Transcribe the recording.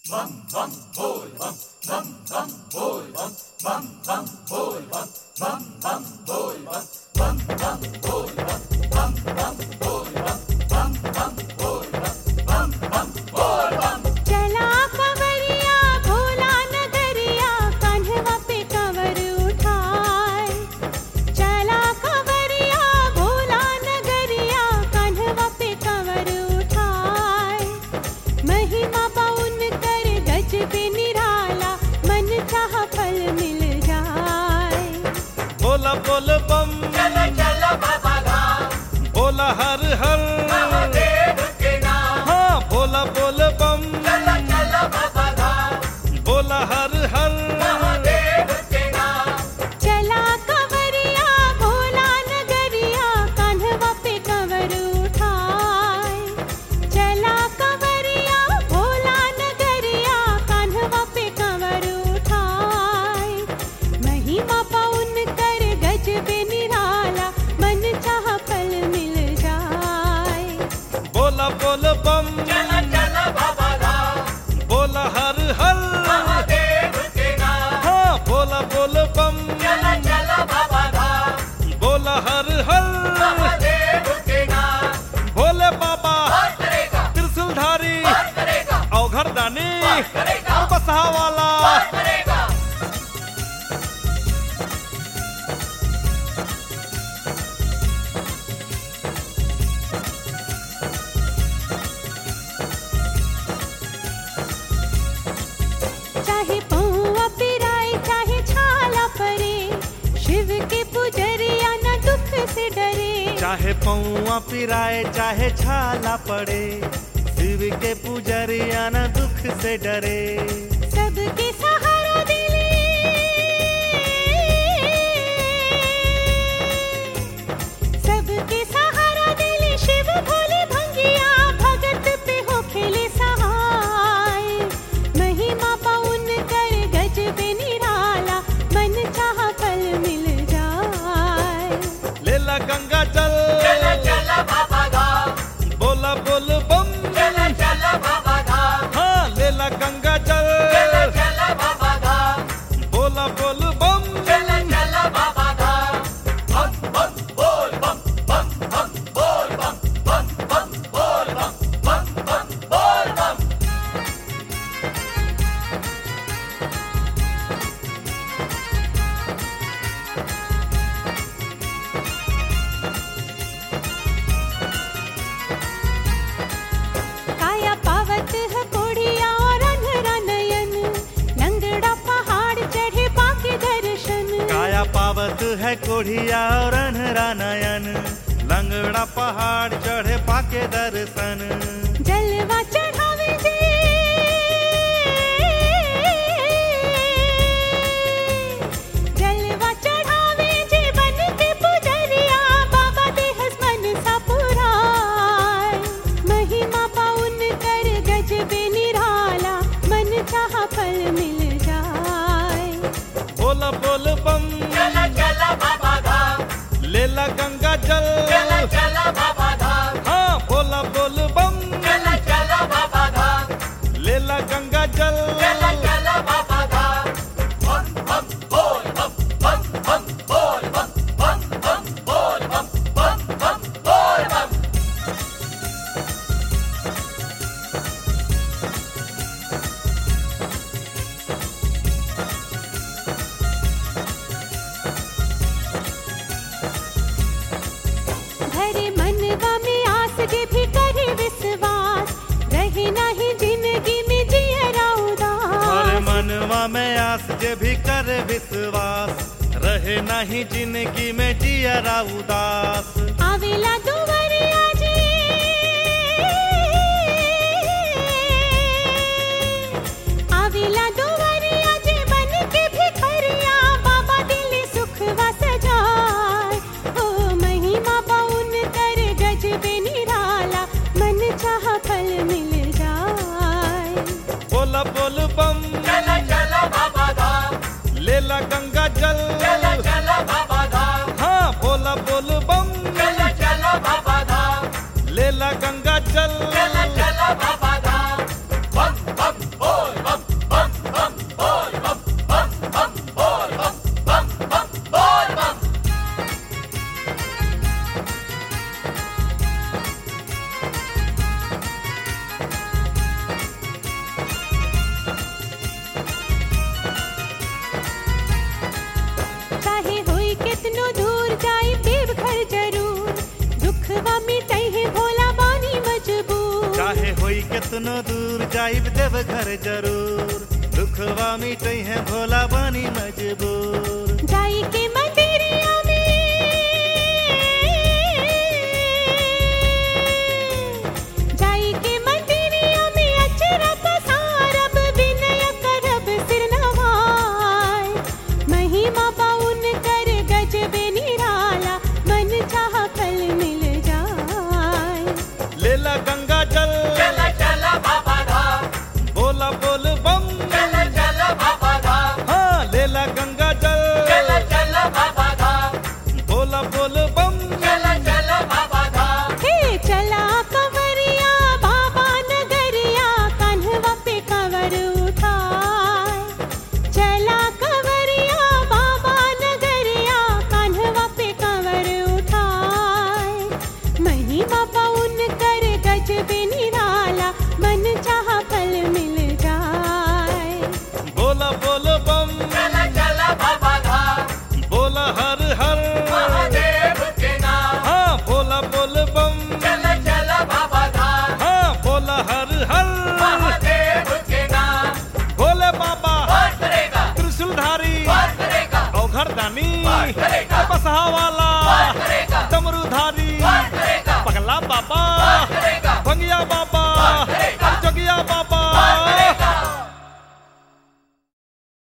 बोला बोल बम चलो चलो बाबा धाम, बोला हर हर महादेव के नाम। हाँ बोला बोल बम चलो चलो बाबा धाम, बोला हर हर महादेव के नाम। चला कंवरिया भोला नगरिया कान्हवा पे कंवर उठाए। चला कंवरिया भोला नगरिया कान्हवा पे कंवर उठाए। महिमा पाउन कर गज पे निराला मन चाह फल मिल जाए। बोला बोल बम चलो चलो बाबा धाम, बोला हर हर महादेव के नाम। हाँ बोला बोल बम चलो चलो बाबा धाम, बोला हर हर महादेव के नाम। भोले बाबा कौन करेगा, त्रिशूलधारी कौन करेगा, अवघर दानी कौन करेगा, बसहा वाला कौन करेगा। चाहे पौआ पिराए चाहे छाला परे, शिव के पुजरिया न दुख से डरे। चाहे पौआ पिराए चाहे छाला पड़े, शिव के पुजरिया न दुख से डरे। सबके सहारा दिले, सबके सहारा दिले शिव भोले भंगिया भगत पे हो खेले सहाय। महिमा पाउन कर गज पे निराला मन चाह फल मिल जाए। लेला गंगा जल चलो चलो बाबा धाम, बोला बोल बम चलो चलो बाबा धाम, हाँ लेला गंगा जल चलो चलो बाबा धाम, बोला बोल बम चलो चलो बाबा धाम। बम बम बोल बम, बम बम बोल बम, बम बम बोल बम, बम बम बोल बम। काया पावत है कोढ़िया और अंधरा नयन, लंगड़ा पहाड़ चढ़े पाके दर्शन। काया पावत है कोढ़िया और अनहरा नयन, लंगड़ा पहाड़ चढ़े पाके दर्शन। जलवा चढ़ावे जे, जलवा चढ़ावे जे बन के पुजरिया बाबा देहस मन सा पुराय। महिमा पाउन कर गज बे निराला मन चाह फल मिल जाए। बोला बोल बम चलो चलो बाबा धाम, लेला गंगा जल चलो चलो बाबा धाम, हाँ बोला बोल बम चलो चलो बाबा धाम, लेला गंगा जल चलो चलो बाबा धाम। बम बम बोल बम, बम बम बोल बम, बम बम बोल बम, बम बम बोल बम। धरे मनवा में आस जे भी करे विश्वास, रहे नहीं जिंदगी में जियरा उदास। अरे मनवा में आस जे भी करे विश्वास, रहे नहीं जिंदगी में जियरा उदास। आवेला दुवरिया जे, आवेला दुवरिया जे बन के भिखरिया बाबा दिल सुखवा सजाए। ओ महिमा पाउन कर गज बे निराला मन चाह फल मिल जाए। बोला बोल बम चलो चलो बाबा धाम, लेला गंगा जल चलो चलो बाबा धाम, हाँ बोला बोल बम चलो चलो बाबा धाम, लेला गंगा जल चलो चलो बाबा धाम। बम बम बोल चाहे होई केतनो दूर जाइब देव घर जरूर, दुखवा मिटै है भोला बानी मजबूर। जाई के मंदिरिया में, जाई के मंदिरिया में अचरा पसारब, विनय करब सिर नवाय। महिमा पाउन कर गजबे निराला, मन चाह फल मिल जाए। लेला गंगा जल